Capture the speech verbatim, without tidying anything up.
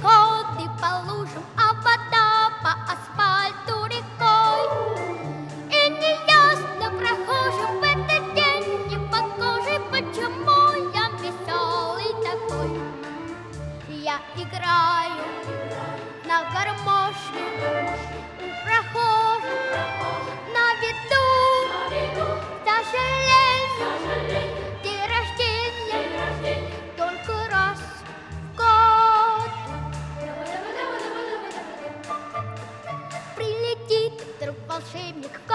переходы по лужам, а вода по асфальту рекой. И неясно прохожим в этот день непогожий, почему я веселый такой. Я играю на гармошке у прохожих, на виду, сожалению, день рождения только раз в год. Прилетит вдруг волшебник